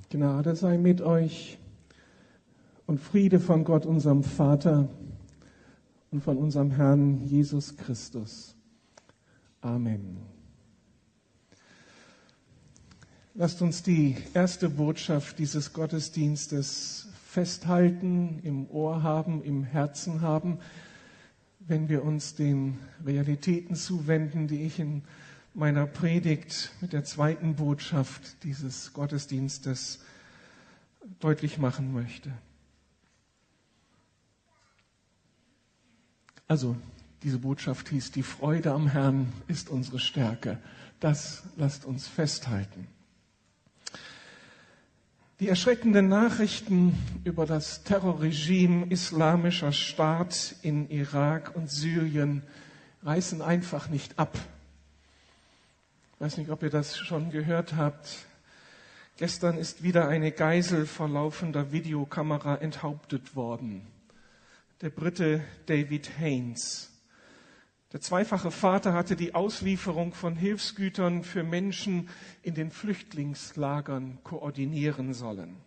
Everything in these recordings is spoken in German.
Gnade sei mit euch und Friede von Gott, unserem Vater und von unserem Herrn Jesus Christus. Amen. Lasst uns die erste Botschaft dieses Gottesdienstes festhalten, im Ohr haben, im Herzen haben, wenn wir uns den Realitäten zuwenden, die ich in meiner Predigt mit der zweiten Botschaft dieses Gottesdienstes deutlich machen möchte. Also, diese Botschaft hieß, die Freude am Herrn ist unsere Stärke. Das lasst uns festhalten. Die erschreckenden Nachrichten über das Terrorregime Islamischer Staat in Irak und Syrien reißen einfach nicht ab. Ich weiß nicht, ob ihr das schon gehört habt. Gestern ist wieder eine Geisel vor laufender Videokamera enthauptet worden. Der Brite David Haines. Der zweifache Vater hatte die Auslieferung von Hilfsgütern für Menschen in den Flüchtlingslagern koordinieren sollen.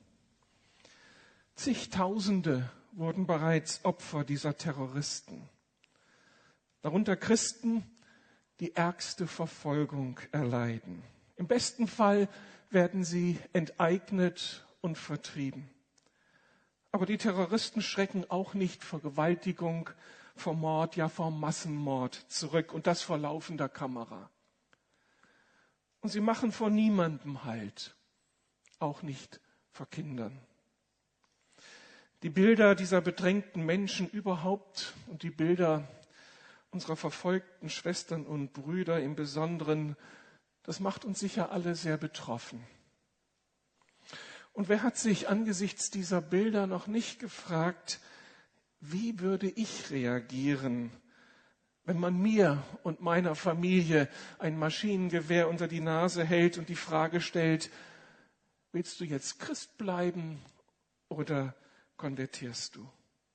Zigtausende wurden bereits Opfer dieser Terroristen. Darunter Christen, die ärgste Verfolgung erleiden. Im besten Fall werden sie enteignet und vertrieben. Aber die Terroristen schrecken auch nicht vor Vergewaltigung, vor Mord, ja vor Massenmord zurück und das vor laufender Kamera. Und sie machen vor niemandem Halt, auch nicht vor Kindern. Die Bilder dieser bedrängten Menschen überhaupt und die Bilder unserer verfolgten Schwestern und Brüder im Besonderen, das macht uns sicher alle sehr betroffen. Und wer hat sich angesichts dieser Bilder noch nicht gefragt, wie würde ich reagieren, wenn man mir und meiner Familie ein Maschinengewehr unter die Nase hält und die Frage stellt, willst du jetzt Christ bleiben oder konvertierst du?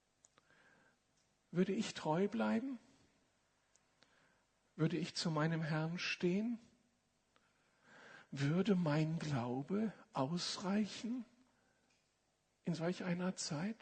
Würde ich treu bleiben? Würde ich zu meinem Herrn stehen? Würde mein Glaube ausreichen in solch einer Zeit?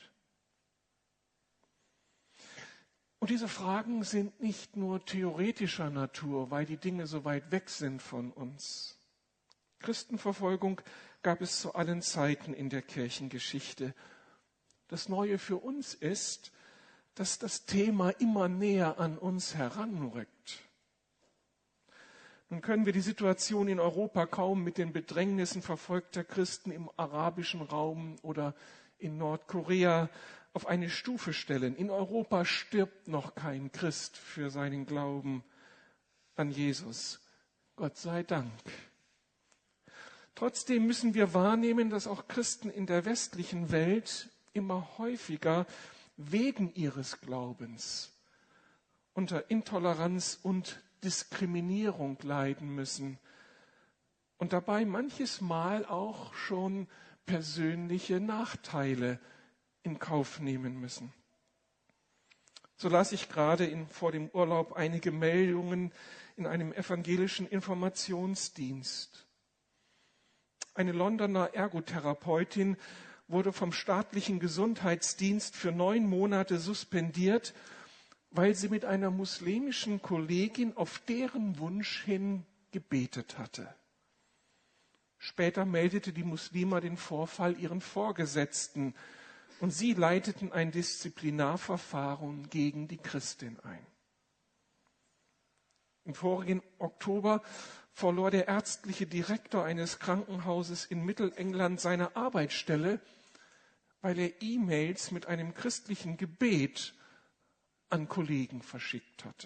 Und diese Fragen sind nicht nur theoretischer Natur, weil die Dinge so weit weg sind von uns. Christenverfolgung gab es zu allen Zeiten in der Kirchengeschichte. Das Neue für uns ist, dass das Thema immer näher an uns heranrückt. Nun können wir die Situation in Europa kaum mit den Bedrängnissen verfolgter Christen im arabischen Raum oder in Nordkorea auf eine Stufe stellen. In Europa stirbt noch kein Christ für seinen Glauben an Jesus. Gott sei Dank. Trotzdem müssen wir wahrnehmen, dass auch Christen in der westlichen Welt immer häufiger wegen ihres Glaubens unter Intoleranz und Diskriminierung leiden müssen und dabei manches Mal auch schon persönliche Nachteile in Kauf nehmen müssen. So las ich gerade vor dem Urlaub einige Meldungen in einem evangelischen Informationsdienst. Eine Londoner Ergotherapeutin wurde vom staatlichen Gesundheitsdienst für 9 Monate suspendiert, weil sie mit einer muslimischen Kollegin auf deren Wunsch hin gebetet hatte. Später meldete die Muslima den Vorfall ihren Vorgesetzten und sie leiteten ein Disziplinarverfahren gegen die Christin ein. Im vorigen Oktober verlor der ärztliche Direktor eines Krankenhauses in Mittelengland seine Arbeitsstelle, weil er E-Mails mit einem christlichen Gebet an Kollegen verschickt hatte.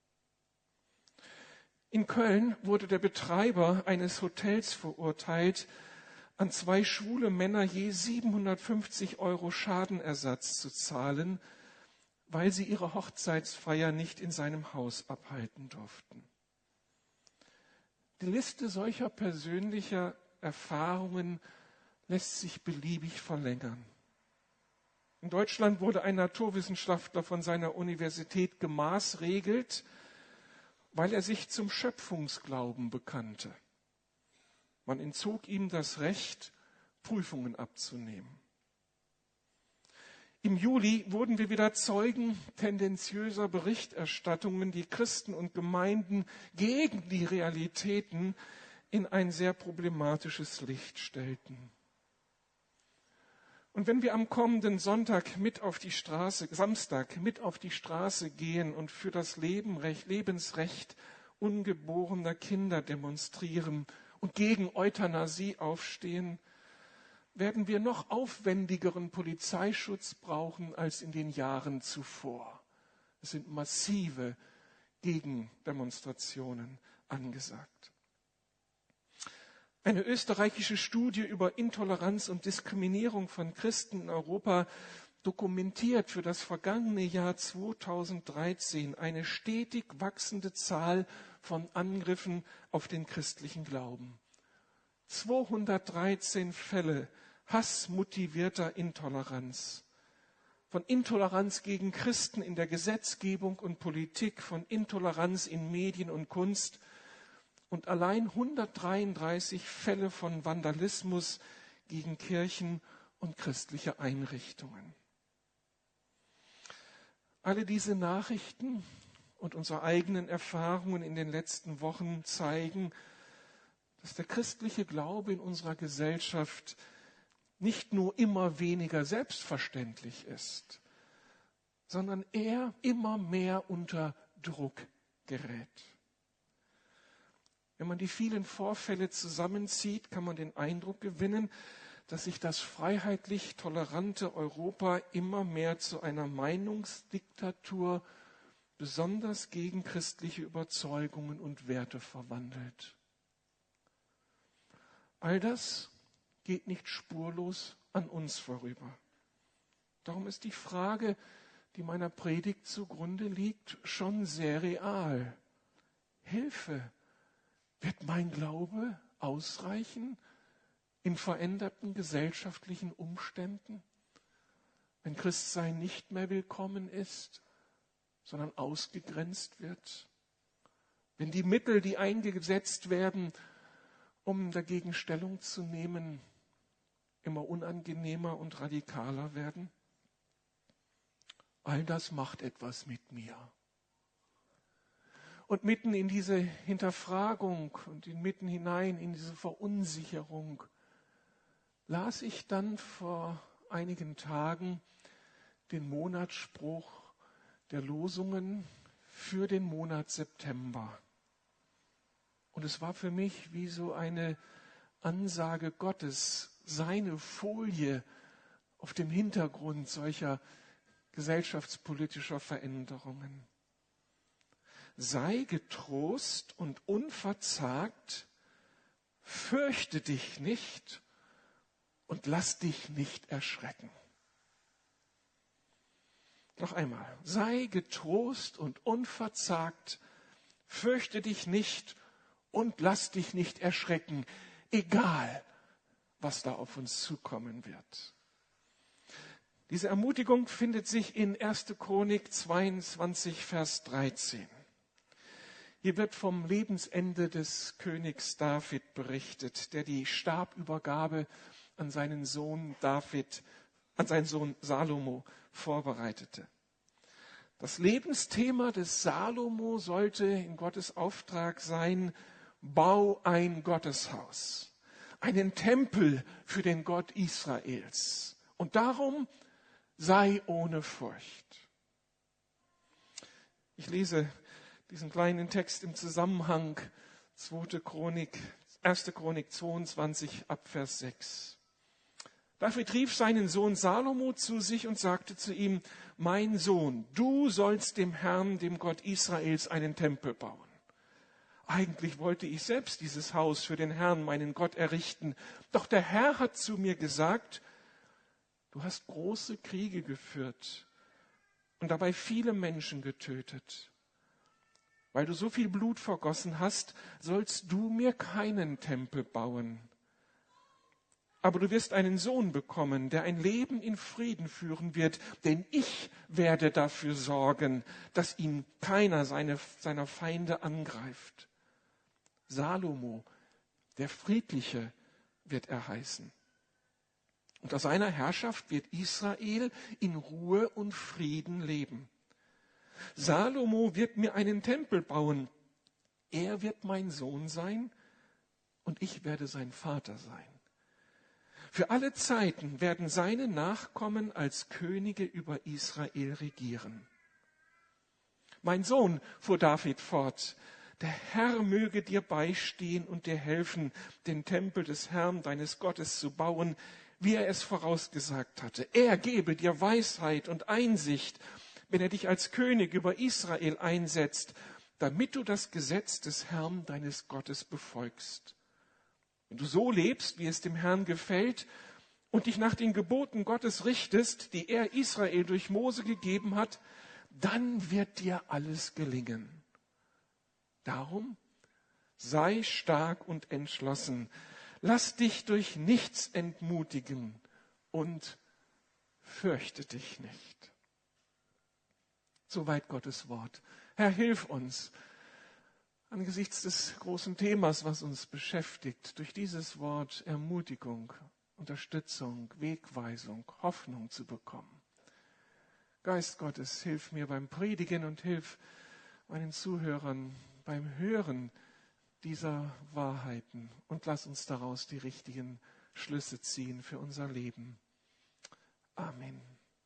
In Köln wurde der Betreiber eines Hotels verurteilt, an 2 schwule Männer je 750 € Schadenersatz zu zahlen, weil sie ihre Hochzeitsfeier nicht in seinem Haus abhalten durften. Die Liste solcher persönlicher Erfahrungen lässt sich beliebig verlängern. In Deutschland wurde ein Naturwissenschaftler von seiner Universität gemaßregelt, weil er sich zum Schöpfungsglauben bekannte. Man entzog ihm das Recht, Prüfungen abzunehmen. Im Juli wurden wir wieder Zeugen tendenziöser Berichterstattungen, die Christen und Gemeinden gegen die Realitäten in ein sehr problematisches Licht stellten. Und wenn wir am kommenden Samstag mit auf die Straße gehen und für das Lebensrecht ungeborener Kinder demonstrieren und gegen Euthanasie aufstehen, werden wir noch aufwendigeren Polizeischutz brauchen als in den Jahren zuvor. Es sind massive Gegendemonstrationen angesagt. Eine österreichische Studie über Intoleranz und Diskriminierung von Christen in Europa dokumentiert für das vergangene Jahr 2013 eine stetig wachsende Zahl von Angriffen auf den christlichen Glauben. 213 Fälle hassmotivierter Intoleranz. Von Intoleranz gegen Christen in der Gesetzgebung und Politik, von Intoleranz in Medien und Kunst und allein 133 Fälle von Vandalismus gegen Kirchen und christliche Einrichtungen. Alle diese Nachrichten und unsere eigenen Erfahrungen in den letzten Wochen zeigen, dass der christliche Glaube in unserer Gesellschaft nicht nur immer weniger selbstverständlich ist, sondern er immer mehr unter Druck gerät. Wenn man die vielen Vorfälle zusammenzieht, kann man den Eindruck gewinnen, dass sich das freiheitlich tolerante Europa immer mehr zu einer Meinungsdiktatur, besonders gegen christliche Überzeugungen und Werte verwandelt. All das geht nicht spurlos an uns vorüber. Darum ist die Frage, die meiner Predigt zugrunde liegt, schon sehr real. Hilfe! Wird mein Glaube ausreichen in veränderten gesellschaftlichen Umständen, wenn Christsein nicht mehr willkommen ist, sondern ausgegrenzt wird? Wenn die Mittel, die eingesetzt werden, um dagegen Stellung zu nehmen, immer unangenehmer und radikaler werden? All das macht etwas mit mir. Und mitten in diese Hinterfragung und mitten hinein in diese Verunsicherung las ich dann vor einigen Tagen den Monatsspruch der Losungen für den Monat September. Und es war für mich wie so eine Ansage Gottes, seine Folie auf dem Hintergrund solcher gesellschaftspolitischer Veränderungen. Sei getrost und unverzagt, fürchte dich nicht und lass dich nicht erschrecken. Noch einmal, sei getrost und unverzagt, fürchte dich nicht und lass dich nicht erschrecken, egal was da auf uns zukommen wird. Diese Ermutigung findet sich in 1. Chronik 22, Vers 13. Hier wird vom Lebensende des Königs David berichtet, der die Stabübergabe an seinen Sohn Salomo vorbereitete. Das Lebensthema des Salomo sollte in Gottes Auftrag sein: Bau ein Gotteshaus, einen Tempel für den Gott Israels. Und darum sei ohne Furcht. Ich lese diesen kleinen Text im Zusammenhang 1. Chronik 22 ab Vers 6. David rief seinen Sohn Salomo zu sich und sagte zu ihm: Mein Sohn, du sollst dem Herrn, dem Gott Israels, einen Tempel bauen. Eigentlich wollte ich selbst dieses Haus für den Herrn, meinen Gott, errichten. Doch der Herr hat zu mir gesagt: Du hast große Kriege geführt und dabei viele Menschen getötet. Weil du so viel Blut vergossen hast, sollst du mir keinen Tempel bauen. Aber du wirst einen Sohn bekommen, der ein Leben in Frieden führen wird, denn ich werde dafür sorgen, dass ihn keiner seiner Feinde angreift. Salomo, der Friedliche, wird er heißen. Unter seiner Herrschaft wird Israel in Ruhe und Frieden leben. Salomo wird mir einen Tempel bauen. Er wird mein Sohn sein und ich werde sein Vater sein. Für alle Zeiten werden seine Nachkommen als Könige über Israel regieren. Mein Sohn, fuhr David fort, der Herr möge dir beistehen und dir helfen, den Tempel des Herrn, deines Gottes, zu bauen, wie er es vorausgesagt hatte. Er gebe dir Weisheit und Einsicht, wenn er dich als König über Israel einsetzt, damit du das Gesetz des Herrn, deines Gottes, befolgst. Wenn du so lebst, wie es dem Herrn gefällt, und dich nach den Geboten Gottes richtest, die er Israel durch Mose gegeben hat, dann wird dir alles gelingen. Darum sei stark und entschlossen. Lass dich durch nichts entmutigen und fürchte dich nicht. Soweit Gottes Wort. Herr, hilf uns angesichts des großen Themas, was uns beschäftigt, durch dieses Wort Ermutigung, Unterstützung, Wegweisung, Hoffnung zu bekommen. Geist Gottes, hilf mir beim Predigen und hilf meinen Zuhörern beim Hören dieser Wahrheiten und lass uns daraus die richtigen Schlüsse ziehen für unser Leben. Amen.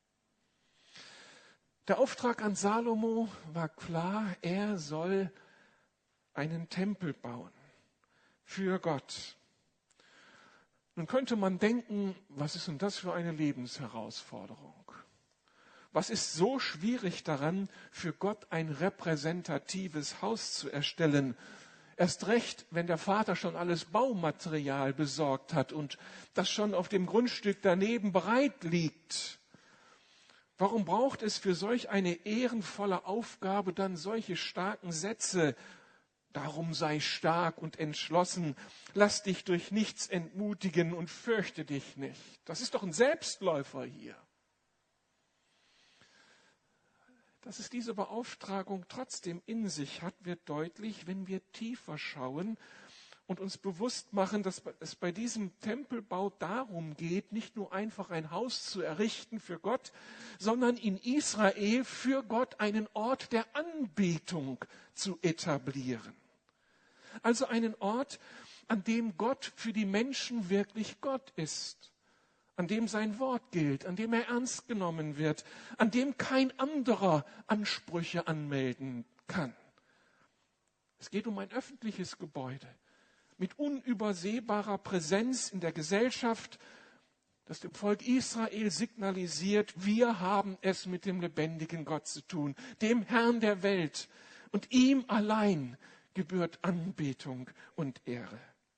Der Auftrag an Salomo war klar, er soll einen Tempel bauen für Gott. Nun könnte man denken, was ist denn das für eine Lebensherausforderung? Was ist so schwierig daran, für Gott ein repräsentatives Haus zu erstellen? Erst recht, wenn der Vater schon alles Baumaterial besorgt hat und das schon auf dem Grundstück daneben bereit liegt. Warum braucht es für solch eine ehrenvolle Aufgabe dann solche starken Sätze? Darum sei stark und entschlossen, lass dich durch nichts entmutigen und fürchte dich nicht. Das ist doch ein Selbstläufer hier. Dass es diese Beauftragung trotzdem in sich hat, wird deutlich, wenn wir tiefer schauen und uns bewusst machen, dass es bei diesem Tempelbau darum geht, nicht nur einfach ein Haus zu errichten für Gott, sondern in Israel für Gott einen Ort der Anbetung zu etablieren. Also einen Ort, an dem Gott für die Menschen wirklich Gott ist, an dem sein Wort gilt, an dem er ernst genommen wird, an dem kein anderer Ansprüche anmelden kann. Es geht um ein öffentliches Gebäude mit unübersehbarer Präsenz in der Gesellschaft, das dem Volk Israel signalisiert, wir haben es mit dem lebendigen Gott zu tun, dem Herrn der Welt, und ihm allein gebührt Anbetung und Ehre.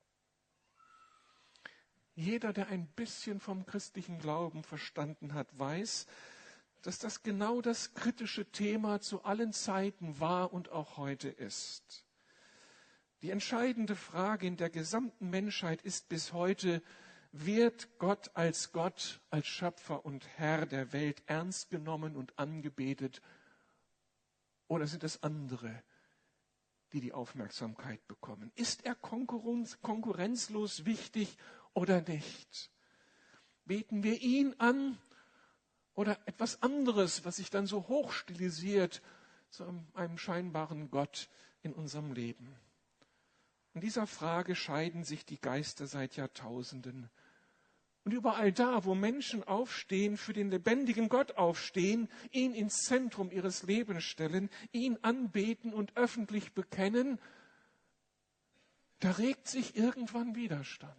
Jeder, der ein bisschen vom christlichen Glauben verstanden hat, weiß, dass das genau das kritische Thema zu allen Zeiten war und auch heute ist. Die entscheidende Frage in der gesamten Menschheit ist bis heute, wird Gott, als Schöpfer und Herr der Welt ernst genommen und angebetet, oder sind es andere, die die Aufmerksamkeit bekommen? Ist er konkurrenzlos wichtig oder nicht? Beten wir ihn an oder etwas anderes, was sich dann so hochstilisiert zu einem scheinbaren Gott in unserem Leben? In dieser Frage scheiden sich die Geister seit Jahrtausenden. Und überall da, wo Menschen aufstehen, für den lebendigen Gott aufstehen, ihn ins Zentrum ihres Lebens stellen, ihn anbeten und öffentlich bekennen, da regt sich irgendwann Widerstand.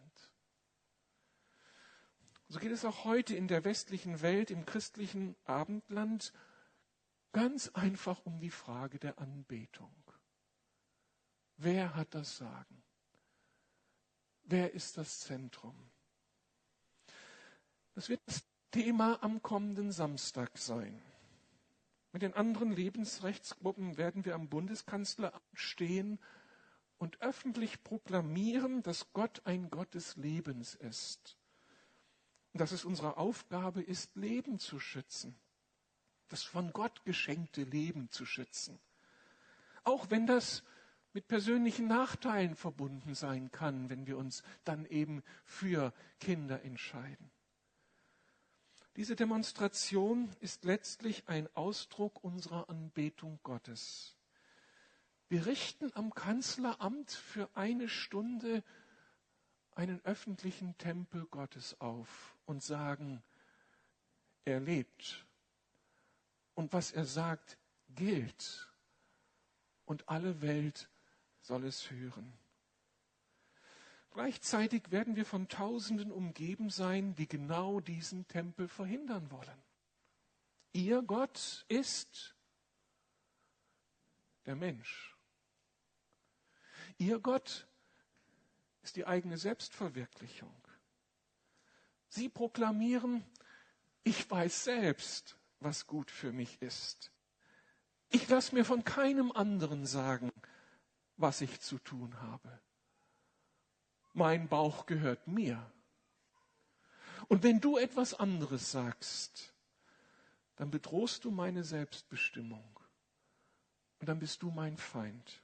So geht es auch heute in der westlichen Welt, im christlichen Abendland, ganz einfach um die Frage der Anbetung. Wer hat das Sagen? Wer ist das Zentrum? Das wird das Thema am kommenden Samstag sein. Mit den anderen Lebensrechtsgruppen werden wir am Bundeskanzleramt stehen und öffentlich proklamieren, dass Gott ein Gott des Lebens ist. Und dass es unsere Aufgabe ist, Leben zu schützen. Das von Gott geschenkte Leben zu schützen. Auch wenn das mit persönlichen Nachteilen verbunden sein kann, wenn wir uns dann eben für Kinder entscheiden. Diese Demonstration ist letztlich ein Ausdruck unserer Anbetung Gottes. Wir richten am Kanzleramt für eine Stunde einen öffentlichen Tempel Gottes auf und sagen, er lebt. Und was er sagt, gilt. Und alle Welt soll es hören. Gleichzeitig werden wir von Tausenden umgeben sein, die genau diesen Tempel verhindern wollen. Ihr Gott ist der Mensch. Ihr Gott ist die eigene Selbstverwirklichung. Sie proklamieren, ich weiß selbst, was gut für mich ist. Ich lasse mir von keinem anderen sagen, was ich zu tun habe. Mein Bauch gehört mir. Und wenn du etwas anderes sagst, dann bedrohst du meine Selbstbestimmung. Und dann bist du mein Feind.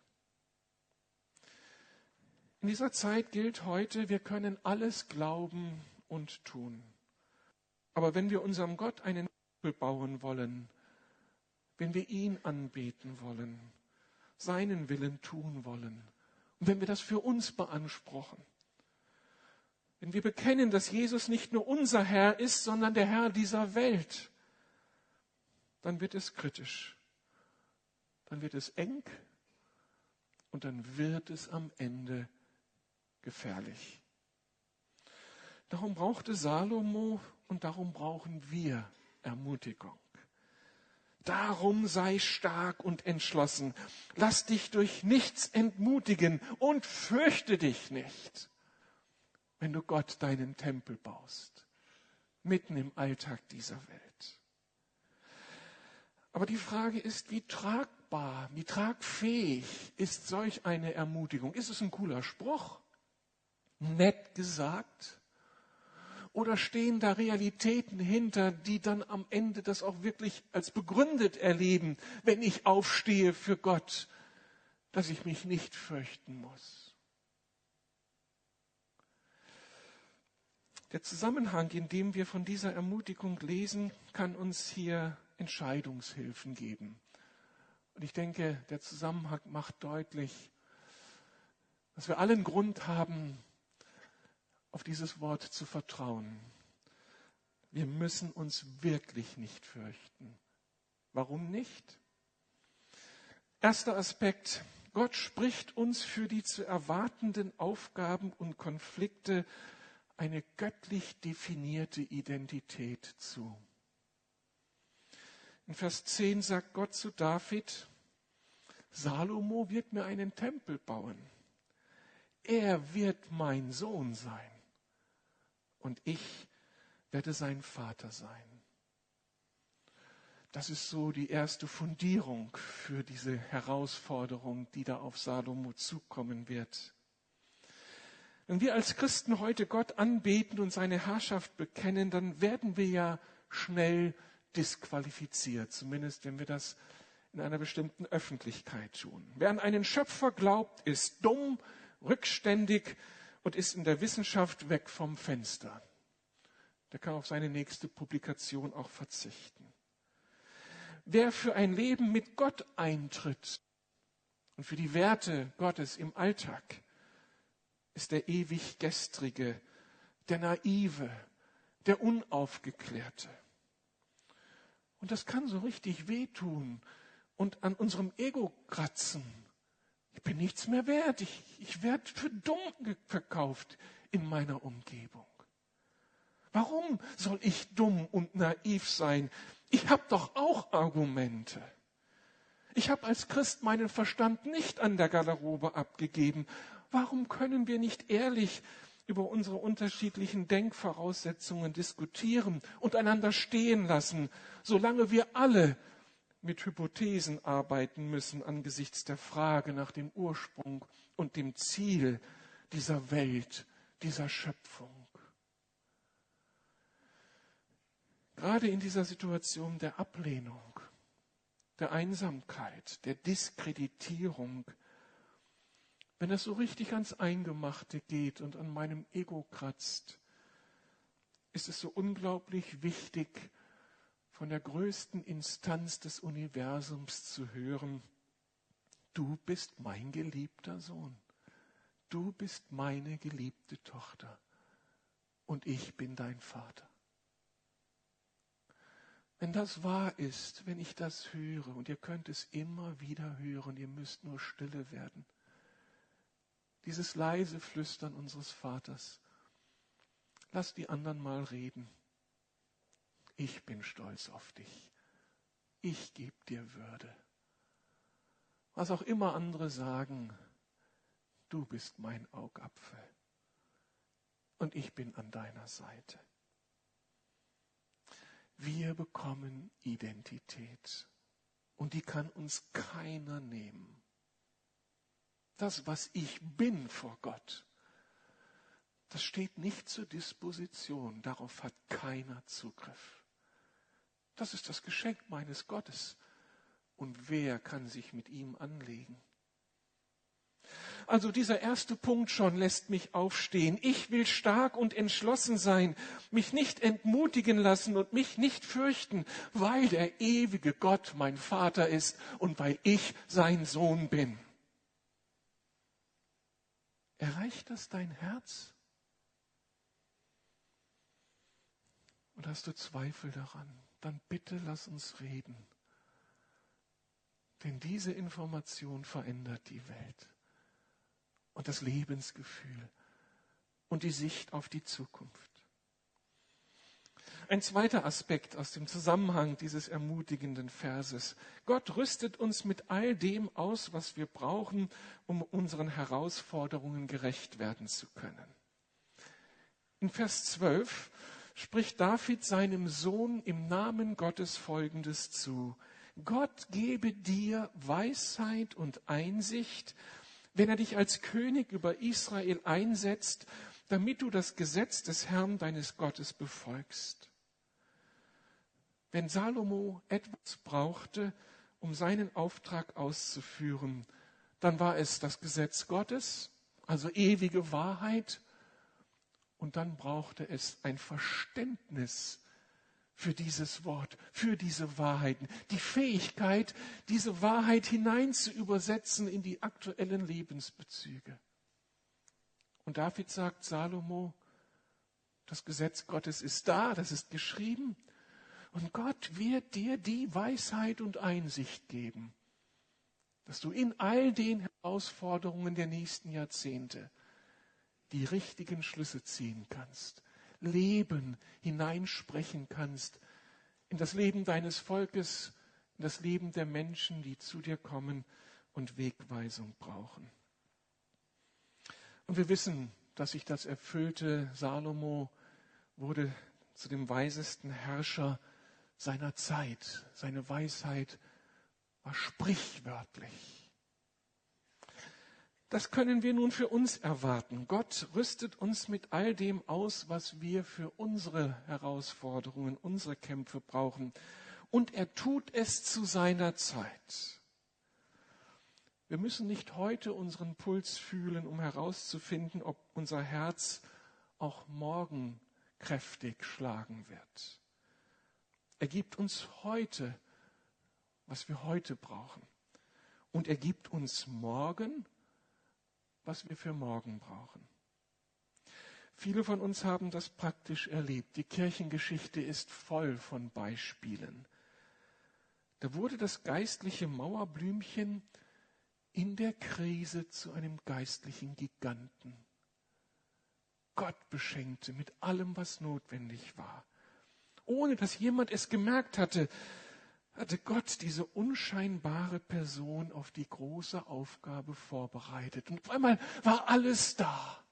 In dieser Zeit gilt heute, wir können alles glauben und tun. Aber wenn wir unserem Gott einen Tempel bauen wollen, wenn wir ihn anbeten wollen, seinen Willen tun wollen, und wenn wir das für uns beanspruchen, wenn wir bekennen, dass Jesus nicht nur unser Herr ist, sondern der Herr dieser Welt, dann wird es kritisch, dann wird es eng und dann wird es am Ende gefährlich. Darum brauchte Salomo und darum brauchen wir Ermutigung. Darum sei stark und entschlossen. Lass dich durch nichts entmutigen und fürchte dich nicht, wenn du Gott deinen Tempel baust, mitten im Alltag dieser Welt. Aber die Frage ist, wie tragbar, wie tragfähig ist solch eine Ermutigung? Ist es ein cooler Spruch? Nett gesagt? Oder stehen da Realitäten hinter, die dann am Ende das auch wirklich als begründet erleben, wenn ich aufstehe für Gott, dass ich mich nicht fürchten muss? Der Zusammenhang, in dem wir von dieser Ermutigung lesen, kann uns hier Entscheidungshilfen geben. Und ich denke, der Zusammenhang macht deutlich, dass wir allen Grund haben, auf dieses Wort zu vertrauen. Wir müssen uns wirklich nicht fürchten. Warum nicht? Erster Aspekt. Gott spricht uns für die zu erwartenden Aufgaben und Konflikte eine göttlich definierte Identität zu. In Vers 10 sagt Gott zu David, Salomo wird mir einen Tempel bauen. Er wird mein Sohn sein. Und ich werde sein Vater sein. Das ist so die erste Fundierung für diese Herausforderung, die da auf Salomo zukommen wird. Wenn wir als Christen heute Gott anbeten und seine Herrschaft bekennen, dann werden wir ja schnell disqualifiziert, zumindest wenn wir das in einer bestimmten Öffentlichkeit tun. Wer an einen Schöpfer glaubt, ist dumm, rückständig und ist in der Wissenschaft weg vom Fenster. Der kann auf seine nächste Publikation auch verzichten. Wer für ein Leben mit Gott eintritt und für die Werte Gottes im Alltag, ist der ewig Gestrige, der Naive, der Unaufgeklärte. Und das kann so richtig wehtun und an unserem Ego kratzen. Ich bin nichts mehr wert. Ich werde für dumm verkauft in meiner Umgebung. Warum soll ich dumm und naiv sein? Ich habe doch auch Argumente. Ich habe als Christ meinen Verstand nicht an der Garderobe abgegeben. Warum können wir nicht ehrlich über unsere unterschiedlichen Denkvoraussetzungen diskutieren und einander stehen lassen, solange wir alle mit Hypothesen arbeiten müssen angesichts der Frage nach dem Ursprung und dem Ziel dieser Welt, dieser Schöpfung. Gerade in dieser Situation der Ablehnung, der Einsamkeit, der Diskreditierung, wenn es so richtig ans Eingemachte geht und an meinem Ego kratzt, ist es so unglaublich wichtig, von der größten Instanz des Universums zu hören: Du bist mein geliebter Sohn, du bist meine geliebte Tochter und ich bin dein Vater. Wenn das wahr ist, wenn ich das höre, und ihr könnt es immer wieder hören, ihr müsst nur stille werden, dieses leise Flüstern unseres Vaters: Lass die anderen mal reden. Ich bin stolz auf dich. Ich gebe dir Würde. Was auch immer andere sagen, du bist mein Augapfel. Und ich bin an deiner Seite. Wir bekommen Identität. Und die kann uns keiner nehmen. Das, was ich bin vor Gott, das steht nicht zur Disposition. Darauf hat keiner Zugriff. Das ist das Geschenk meines Gottes. Und wer kann sich mit ihm anlegen? Also dieser erste Punkt schon lässt mich aufstehen. Ich will stark und entschlossen sein, mich nicht entmutigen lassen und mich nicht fürchten, weil der ewige Gott mein Vater ist und weil ich sein Sohn bin. Erreicht das dein Herz? Und hast du Zweifel daran? Dann bitte lass uns reden. Denn diese Information verändert die Welt und das Lebensgefühl und die Sicht auf die Zukunft. Ein zweiter Aspekt aus dem Zusammenhang dieses ermutigenden Verses: Gott rüstet uns mit all dem aus, was wir brauchen, um unseren Herausforderungen gerecht werden zu können. In Vers 12 spricht David seinem Sohn im Namen Gottes Folgendes zu: Gott gebe dir Weisheit und Einsicht, wenn er dich als König über Israel einsetzt, damit du das Gesetz des Herrn deines Gottes befolgst. Wenn Salomo etwas brauchte, um seinen Auftrag auszuführen, dann war es das Gesetz Gottes, also ewige Wahrheit. Und dann brauchte es ein Verständnis für dieses Wort, für diese Wahrheiten, die Fähigkeit, diese Wahrheit hinein zu übersetzen in die aktuellen Lebensbezüge. Und David sagt Salomo, das Gesetz Gottes ist da, das ist geschrieben, und Gott wird dir die Weisheit und Einsicht geben, dass du in all den Herausforderungen der nächsten Jahrzehnte die richtigen Schlüsse ziehen kannst, Leben hineinsprechen kannst in das Leben deines Volkes, in das Leben der Menschen, die zu dir kommen und Wegweisung brauchen. Und wir wissen, dass sich das erfüllte. Salomo wurde zu dem weisesten Herrscher seiner Zeit. Seine Weisheit war sprichwörtlich. Das können wir nun für uns erwarten. Gott rüstet uns mit all dem aus, was wir für unsere Herausforderungen, unsere Kämpfe brauchen. Und er tut es zu seiner Zeit. Wir müssen nicht heute unseren Puls fühlen, um herauszufinden, ob unser Herz auch morgen kräftig schlagen wird. Er gibt uns heute, was wir heute brauchen. Und er gibt uns morgen, was wir für morgen brauchen. Viele von uns haben das praktisch erlebt. Die Kirchengeschichte ist voll von Beispielen. Da wurde das geistliche Mauerblümchen in der Krise zu einem geistlichen Giganten. Gott beschenkte mit allem, was notwendig war. Ohne dass jemand es gemerkt hatte, hatte Gott diese unscheinbare Person auf die große Aufgabe vorbereitet. Und auf einmal war alles da.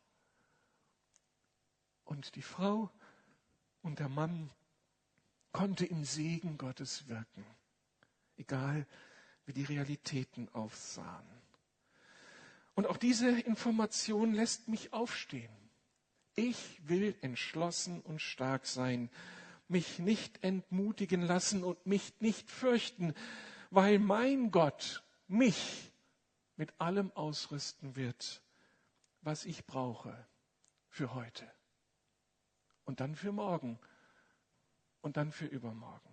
Und die Frau und der Mann konnte im Segen Gottes wirken, egal wie die Realitäten aufsahen. Und auch diese Information lässt mich aufstehen. Ich will entschlossen und stark sein, mich nicht entmutigen lassen und mich nicht fürchten, weil mein Gott mich mit allem ausrüsten wird, was ich brauche für heute und dann für morgen und dann für übermorgen.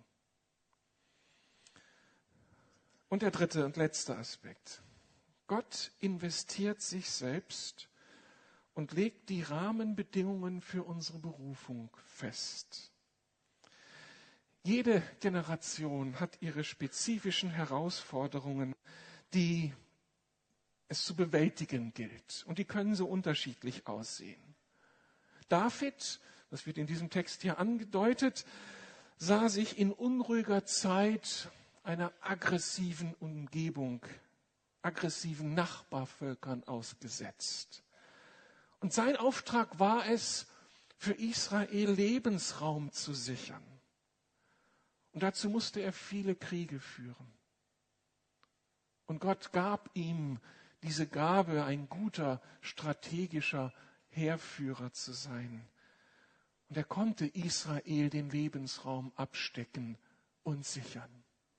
Und der dritte und letzte Aspekt. Gott investiert sich selbst und legt die Rahmenbedingungen für unsere Berufung fest. Jede Generation hat ihre spezifischen Herausforderungen, die es zu bewältigen gilt. Und die können so unterschiedlich aussehen. David, das wird in diesem Text hier angedeutet, sah sich in unruhiger Zeit einer aggressiven Umgebung, aggressiven Nachbarvölkern ausgesetzt. Und sein Auftrag war es, für Israel Lebensraum zu sichern. Und dazu musste er viele Kriege führen. Und Gott gab ihm diese Gabe, ein guter, strategischer Heerführer zu sein. Und er konnte Israel den Lebensraum abstecken und sichern.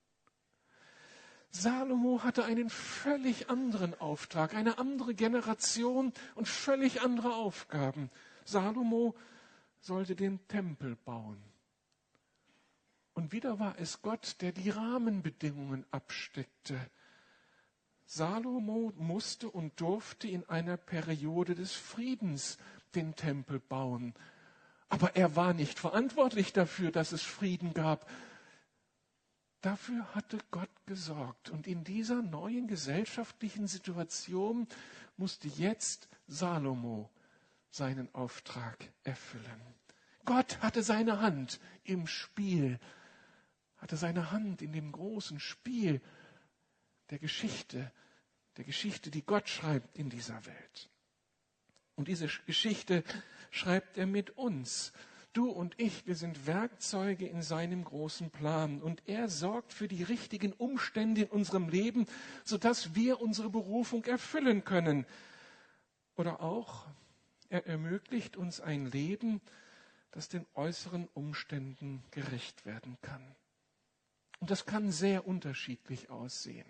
Salomo hatte einen völlig anderen Auftrag, eine andere Generation und völlig andere Aufgaben. Salomo sollte den Tempel bauen. Und wieder war es Gott, der die Rahmenbedingungen absteckte. Salomo musste und durfte in einer Periode des Friedens den Tempel bauen. Aber er war nicht verantwortlich dafür, dass es Frieden gab. Dafür hatte Gott gesorgt. Und in dieser neuen gesellschaftlichen Situation musste jetzt Salomo seinen Auftrag erfüllen. Gott hatte seine Hand im Spiel, hatte seine Hand in dem großen Spiel der Geschichte, die Gott schreibt in dieser Welt. Und diese Geschichte schreibt er mit uns. Du und ich, wir sind Werkzeuge in seinem großen Plan. Und er sorgt für die richtigen Umstände in unserem Leben, sodass wir unsere Berufung erfüllen können. Oder auch, er ermöglicht uns ein Leben, das den äußeren Umständen gerecht werden kann. Und das kann sehr unterschiedlich aussehen.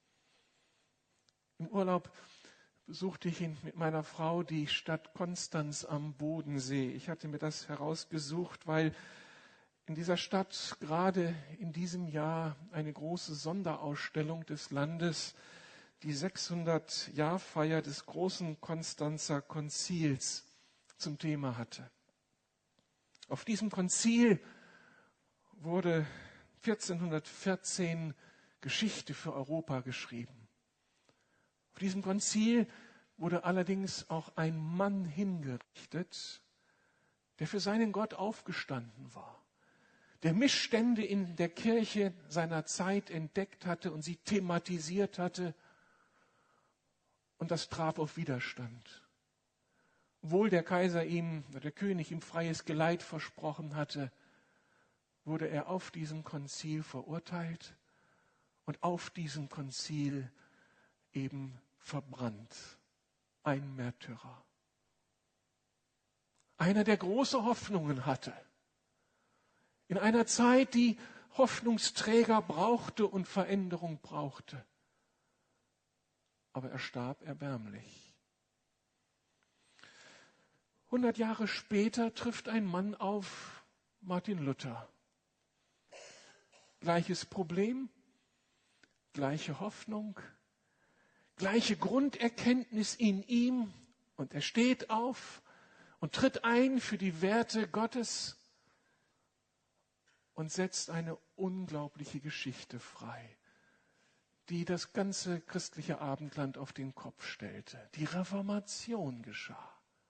Im Urlaub besuchte ich mit meiner Frau die Stadt Konstanz am Bodensee. Ich hatte mir das herausgesucht, weil in dieser Stadt gerade in diesem Jahr eine große Sonderausstellung des Landes die 600-Jahr-Feier des großen Konstanzer Konzils zum Thema hatte. Auf diesem Konzil wurde 1414 Geschichte für Europa geschrieben. Auf diesem Konzil wurde allerdings auch ein Mann hingerichtet, der für seinen Gott aufgestanden war, der Missstände in der Kirche seiner Zeit entdeckt hatte und sie thematisiert hatte, und das traf auf Widerstand. Obwohl der König ihm freies Geleit versprochen hatte, wurde er auf diesem Konzil verurteilt und auf diesem Konzil eben verbrannt. Ein Märtyrer. Einer, der große Hoffnungen hatte. In einer Zeit, die Hoffnungsträger brauchte und Veränderung brauchte. Aber er starb erbärmlich. 100 Jahre später trifft ein Mann auf Martin Luther. Gleiches Problem, gleiche Hoffnung, gleiche Grunderkenntnis in ihm, und er steht auf und tritt ein für die Werte Gottes und setzt eine unglaubliche Geschichte frei, die das ganze christliche Abendland auf den Kopf stellte. Die Reformation geschah.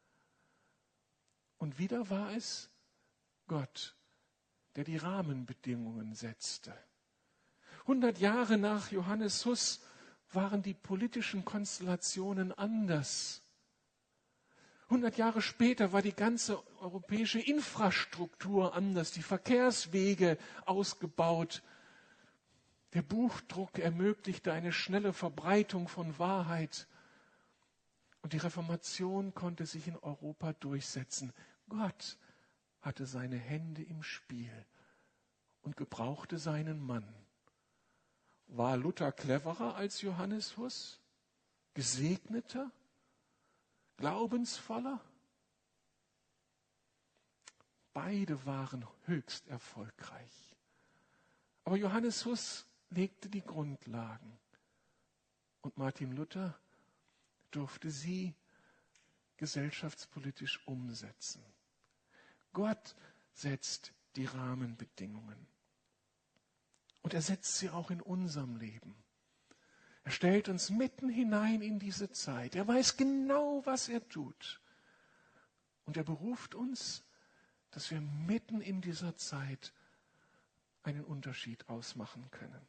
Und wieder war es Gott, der die Rahmenbedingungen setzte. 100 Jahre nach Johannes Hus waren die politischen Konstellationen anders. 100 Jahre später war die ganze europäische Infrastruktur anders, die Verkehrswege ausgebaut. Der Buchdruck ermöglichte eine schnelle Verbreitung von Wahrheit. Und die Reformation konnte sich in Europa durchsetzen. Gott hatte seine Hände im Spiel und gebrauchte seinen Mann. War Luther cleverer als Johannes Hus? Gesegneter? Glaubensvoller? Beide waren höchst erfolgreich. Aber Johannes Hus legte die Grundlagen und Martin Luther durfte sie gesellschaftspolitisch umsetzen. Gott setzt die Rahmenbedingungen. Und er setzt sie auch in unserem Leben. Er stellt uns mitten hinein in diese Zeit. Er weiß genau, was er tut. Und er beruft uns, dass wir mitten in dieser Zeit einen Unterschied ausmachen können.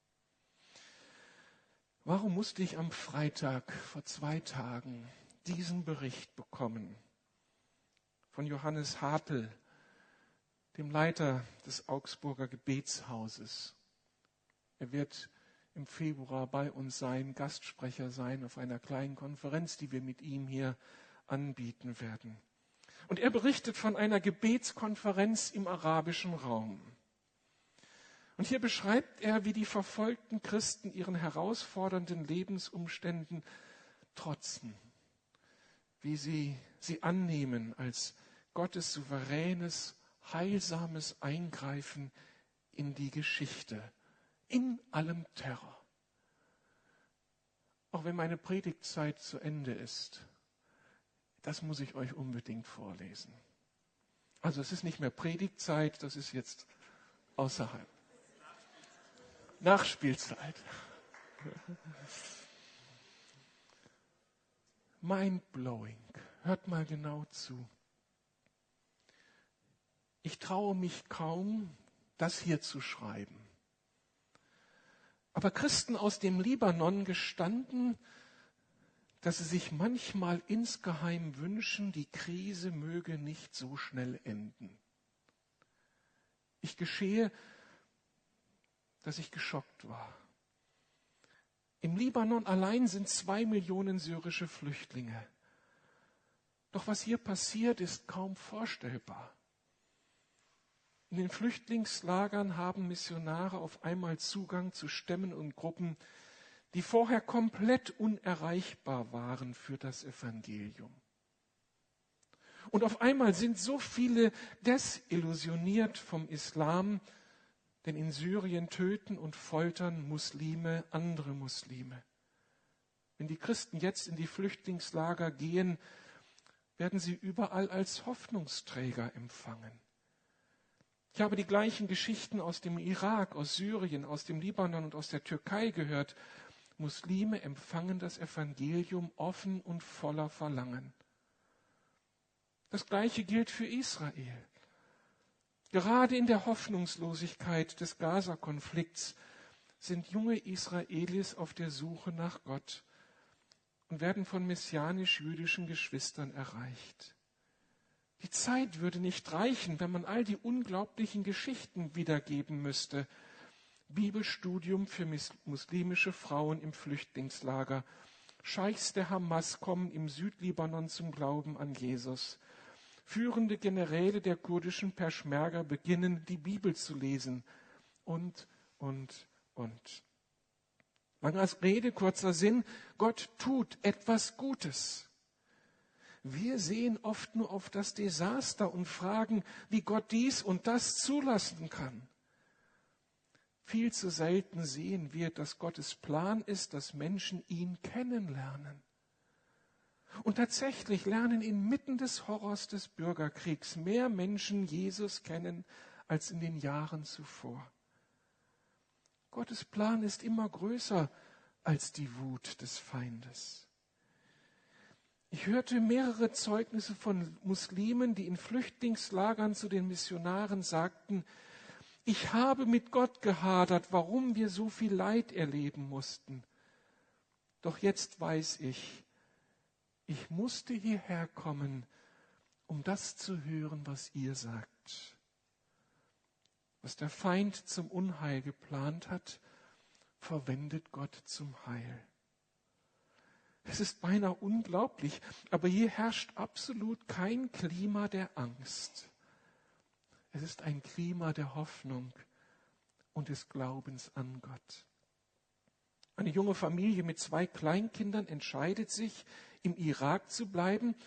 Warum musste ich am Freitag vor 2 Tagen diesen Bericht bekommen von Johannes Hartl, dem Leiter des Augsburger Gebetshauses? Er wird im Februar bei uns sein, Gastsprecher sein auf einer kleinen Konferenz, die wir mit ihm hier anbieten werden. Und er berichtet von einer Gebetskonferenz im arabischen Raum. Und hier beschreibt er, wie die verfolgten Christen ihren herausfordernden Lebensumständen trotzen, wie sie annehmen als Gottes souveränes, heilsames Eingreifen in die Geschichte, in allem Terror. Auch wenn meine Predigtzeit zu Ende ist, das muss ich euch unbedingt vorlesen. Also es ist nicht mehr Predigtzeit, das ist jetzt außerhalb. Nachspielzeit. Mindblowing. Hört mal genau zu. Ich traue mich kaum, das hier zu schreiben. Aber Christen aus dem Libanon gestanden, dass sie sich manchmal insgeheim wünschen, die Krise möge nicht so schnell enden. Ich gestehe, dass ich geschockt war. Im Libanon allein sind 2 Millionen syrische Flüchtlinge. Doch was hier passiert, ist kaum vorstellbar. In den Flüchtlingslagern haben Missionare auf einmal Zugang zu Stämmen und Gruppen, die vorher komplett unerreichbar waren für das Evangelium. Und auf einmal sind so viele desillusioniert vom Islam, denn in Syrien töten und foltern Muslime andere Muslime. Wenn die Christen jetzt in die Flüchtlingslager gehen, werden sie überall als Hoffnungsträger empfangen. Ich habe die gleichen Geschichten aus dem Irak, aus Syrien, aus dem Libanon und aus der Türkei gehört. Muslime empfangen das Evangelium offen und voller Verlangen. Das Gleiche gilt für Israel. Gerade in der Hoffnungslosigkeit des Gaza-Konflikts sind junge Israelis auf der Suche nach Gott und werden von messianisch-jüdischen Geschwistern erreicht. Die Zeit würde nicht reichen, wenn man all die unglaublichen Geschichten wiedergeben müsste. Bibelstudium für muslimische Frauen im Flüchtlingslager. Scheichs der Hamas kommen im Südlibanon zum Glauben an Jesus. Führende Generäle der kurdischen Peschmerga beginnen, die Bibel zu lesen. Und. Langer Rede, kurzer Sinn, Gott tut etwas Gutes. Wir sehen oft nur auf das Desaster und fragen, wie Gott dies und das zulassen kann. Viel zu selten sehen wir, dass Gottes Plan ist, dass Menschen ihn kennenlernen. Und tatsächlich lernen inmitten des Horrors des Bürgerkriegs mehr Menschen Jesus kennen als in den Jahren zuvor. Gottes Plan ist immer größer als die Wut des Feindes. Ich hörte mehrere Zeugnisse von Muslimen, die in Flüchtlingslagern zu den Missionaren sagten, ich habe mit Gott gehadert, warum wir so viel Leid erleben mussten. Doch jetzt weiß ich musste hierher kommen, um das zu hören, was ihr sagt. Was der Feind zum Unheil geplant hat, verwendet Gott zum Heil. Es ist beinahe unglaublich, aber hier herrscht absolut kein Klima der Angst. Es ist ein Klima der Hoffnung und des Glaubens an Gott. Eine junge Familie mit 2 Kleinkindern entscheidet sich, im Irak zu bleiben,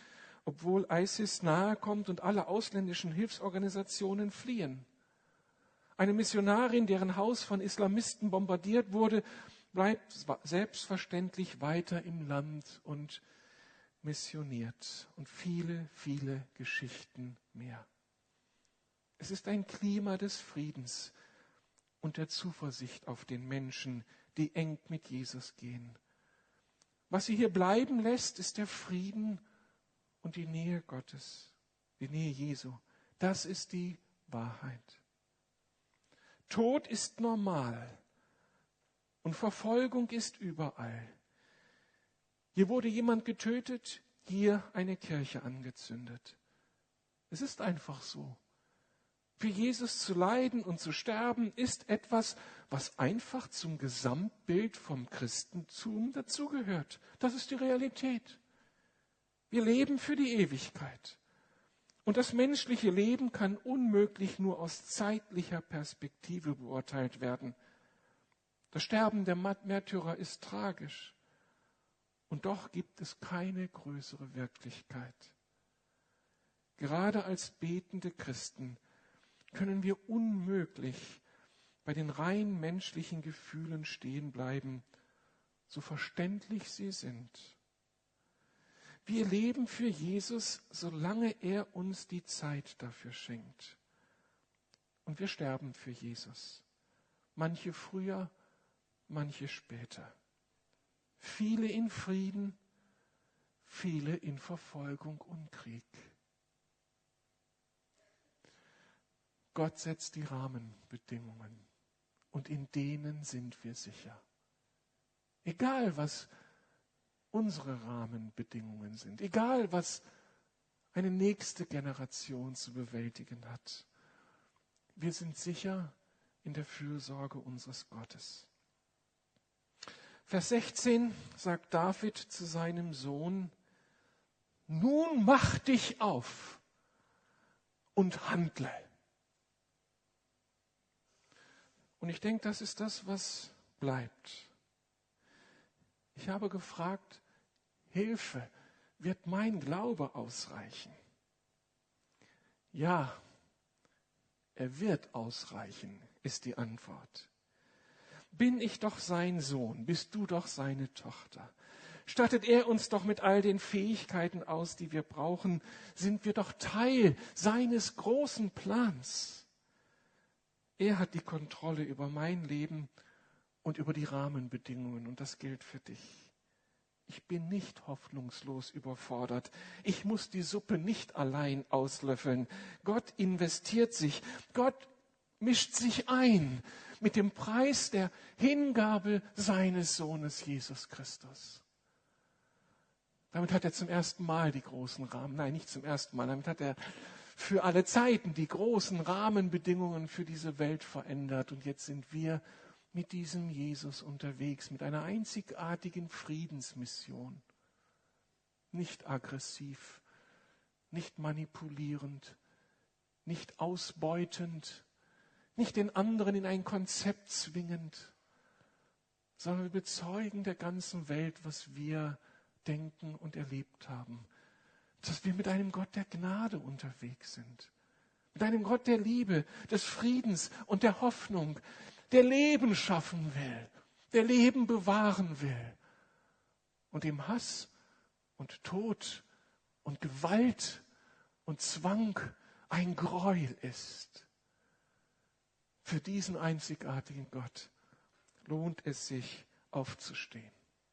obwohl ISIS nahe kommt und alle ausländischen Hilfsorganisationen fliehen. Eine Missionarin, deren Haus von Islamisten bombardiert wurde, bleibt selbstverständlich weiter im Land und missioniert. Und viele, viele Geschichten mehr. Es ist ein Klima des Friedens und der Zuversicht auf den Menschen, die eng mit Jesus gehen. Was sie hier bleiben lässt, ist der Frieden und die Nähe Gottes, die Nähe Jesu. Das ist die Wahrheit. Tod ist normal und Verfolgung ist überall. Hier wurde jemand getötet, hier eine Kirche angezündet. Es ist einfach so. Für Jesus zu leiden und zu sterben ist etwas, was einfach zum Gesamtbild vom Christentum dazugehört. Das ist die Realität. Wir leben für die Ewigkeit. Und das menschliche Leben kann unmöglich nur aus zeitlicher Perspektive beurteilt werden. Das Sterben der Märtyrer ist tragisch. Und doch gibt es keine größere Wirklichkeit. Gerade als betende Christen können wir unmöglich bei den rein menschlichen Gefühlen stehen bleiben, so verständlich sie sind. Wir leben für Jesus, solange er uns die Zeit dafür schenkt. Und wir sterben für Jesus. Manche früher, manche später. Viele in Frieden, viele in Verfolgung und Krieg. Gott setzt die Rahmenbedingungen und in denen sind wir sicher. Egal, was unsere Rahmenbedingungen sind, egal, was eine nächste Generation zu bewältigen hat, wir sind sicher in der Fürsorge unseres Gottes. Vers 16 sagt David zu seinem Sohn: Nun mach dich auf und handle. Und ich denke, das ist das, was bleibt. Ich habe gefragt, Hilfe, wird mein Glaube ausreichen? Ja, er wird ausreichen, ist die Antwort. Bin ich doch sein Sohn, bist du doch seine Tochter. Stattet er uns doch mit all den Fähigkeiten aus, die wir brauchen, sind wir doch Teil seines großen Plans. Er hat die Kontrolle über mein Leben und über die Rahmenbedingungen und das gilt für dich. Ich bin nicht hoffnungslos überfordert. Ich muss die Suppe nicht allein auslöffeln. Gott investiert sich. Gott mischt sich ein mit dem Preis der Hingabe seines Sohnes Jesus Christus. Damit hat er zum ersten Mal die großen Rahmen, nein, nicht zum ersten Mal, damit hat er für alle Zeiten die großen Rahmenbedingungen für diese Welt verändert. Und jetzt sind wir mit diesem Jesus unterwegs, mit einer einzigartigen Friedensmission. Nicht aggressiv, nicht manipulierend, nicht ausbeutend, nicht den anderen in ein Konzept zwingend, sondern wir bezeugen der ganzen Welt, was wir denken und erlebt haben. Dass wir mit einem Gott der Gnade unterwegs sind. Mit einem Gott der Liebe, des Friedens und der Hoffnung, der Leben schaffen will, der Leben bewahren will und dem Hass und Tod und Gewalt und Zwang ein Gräuel ist. Für diesen einzigartigen Gott lohnt es sich, aufzustehen.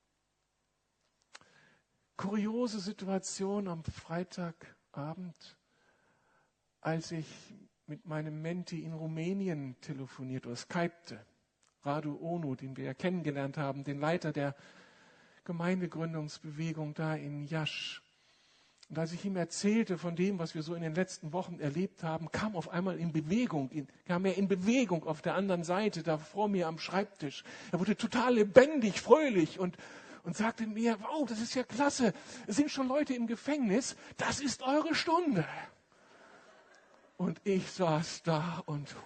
Kuriose Situation am Freitagabend, als ich mit meinem Menti in Rumänien telefonierte oder skypte. Radu Onu, den wir ja kennengelernt haben, den Leiter der Gemeindegründungsbewegung da in Iași. Und als ich ihm erzählte von dem, was wir so in den letzten Wochen erlebt haben, kam auf einmal kam er in Bewegung auf der anderen Seite, da vor mir am Schreibtisch. Er wurde total lebendig, fröhlich und sagte mir, wow, das ist ja klasse, es sind schon Leute im Gefängnis, das ist eure Stunde. Und ich saß da und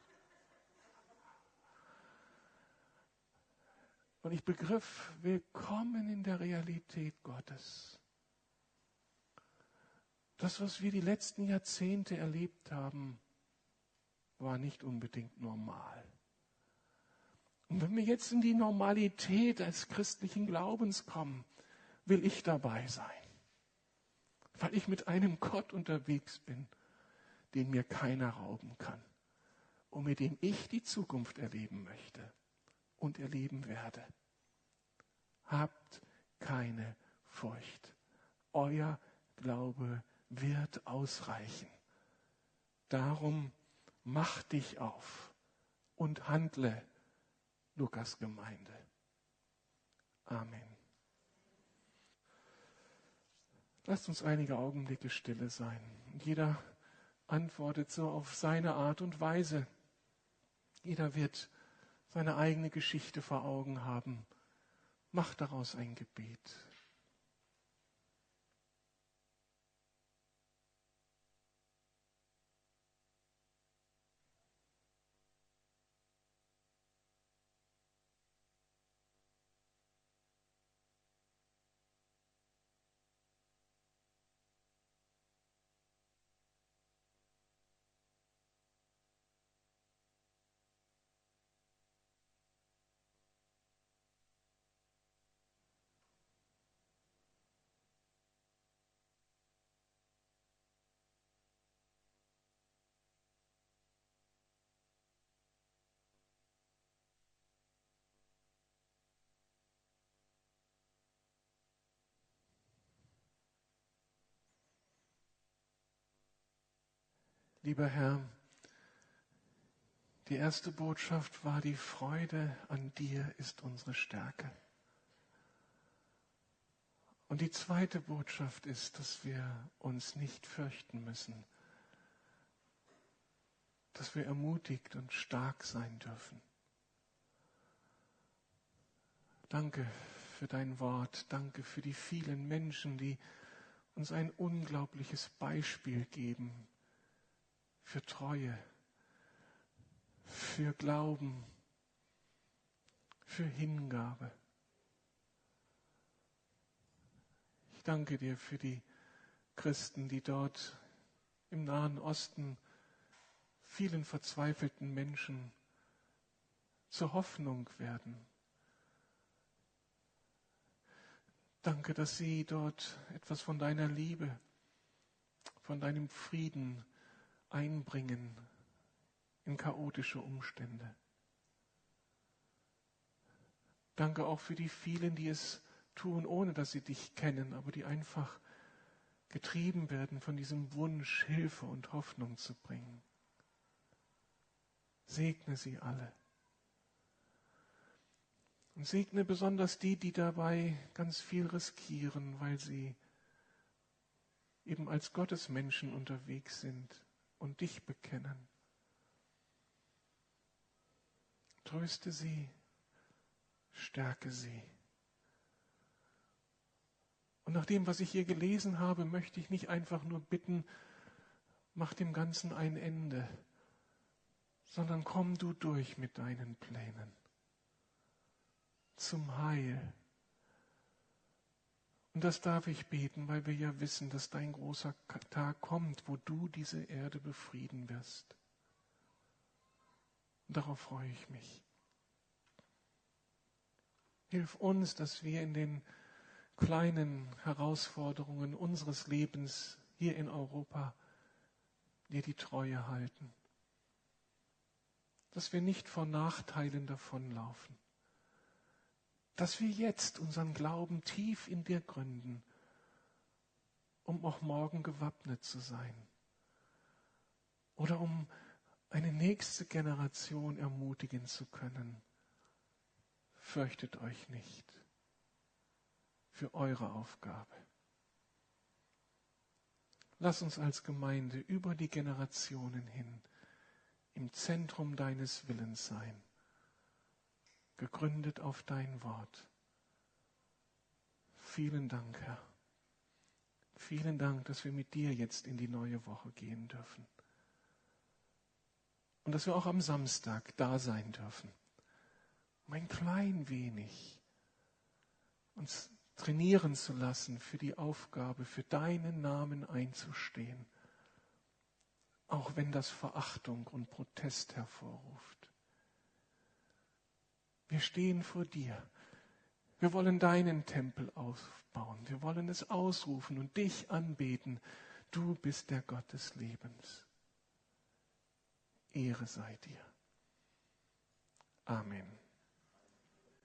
ich begriff, willkommen in der Realität Gottes. Das, was wir die letzten Jahrzehnte erlebt haben, war nicht unbedingt normal. Und wenn wir jetzt in die Normalität des christlichen Glaubens kommen, will ich dabei sein. Weil ich mit einem Gott unterwegs bin, den mir keiner rauben kann. Und mit dem ich die Zukunft erleben möchte und erleben werde. Habt keine Furcht. Euer Glaube wird ausreichen. Darum mach dich auf und handle, Lukas Gemeinde. Amen. Lasst uns einige Augenblicke stille sein. Und jeder antwortet so auf seine Art und Weise. Jeder wird seine eigene Geschichte vor Augen haben. Mach daraus ein Gebet. Lieber Herr, die erste Botschaft war, die Freude an dir ist unsere Stärke. Und die zweite Botschaft ist, dass wir uns nicht fürchten müssen, dass wir ermutigt und stark sein dürfen. Danke für dein Wort, danke für die vielen Menschen, die uns ein unglaubliches Beispiel geben für Treue, für Glauben, für Hingabe. Ich danke dir für die Christen, die dort im Nahen Osten vielen verzweifelten Menschen zur Hoffnung werden. Danke, dass sie dort etwas von deiner Liebe, von deinem Frieden einbringen in chaotische Umstände. Danke auch für die vielen, die es tun, ohne dass sie dich kennen, aber die einfach getrieben werden von diesem Wunsch, Hilfe und Hoffnung zu bringen. Segne sie alle. Und segne besonders die, die dabei ganz viel riskieren, weil sie eben als Gottesmenschen unterwegs sind und dich bekennen. Tröste sie, stärke sie. Und nach dem, was ich hier gelesen habe, möchte ich nicht einfach nur bitten, mach dem Ganzen ein Ende, sondern komm du durch mit deinen Plänen zum Heil. Und das darf ich beten, weil wir ja wissen, dass dein großer Tag kommt, wo du diese Erde befrieden wirst. Und darauf freue ich mich. Hilf uns, dass wir in den kleinen Herausforderungen unseres Lebens hier in Europa dir die Treue halten. Dass wir nicht vor Nachteilen davonlaufen. Dass wir jetzt unseren Glauben tief in dir gründen, um auch morgen gewappnet zu sein. Oder um eine nächste Generation ermutigen zu können. Fürchtet euch nicht für eure Aufgabe. Lass uns als Gemeinde über die Generationen hin im Zentrum deines Willens sein, gegründet auf dein Wort. Vielen Dank, Herr. Vielen Dank, dass wir mit dir jetzt in die neue Woche gehen dürfen. Und dass wir auch am Samstag da sein dürfen. Um ein klein wenig uns trainieren zu lassen für die Aufgabe, für deinen Namen einzustehen, auch wenn das Verachtung und Protest hervorruft. Wir stehen vor dir. Wir wollen deinen Tempel aufbauen. Wir wollen es ausrufen und dich anbeten. Du bist der Gott des Lebens. Ehre sei dir. Amen.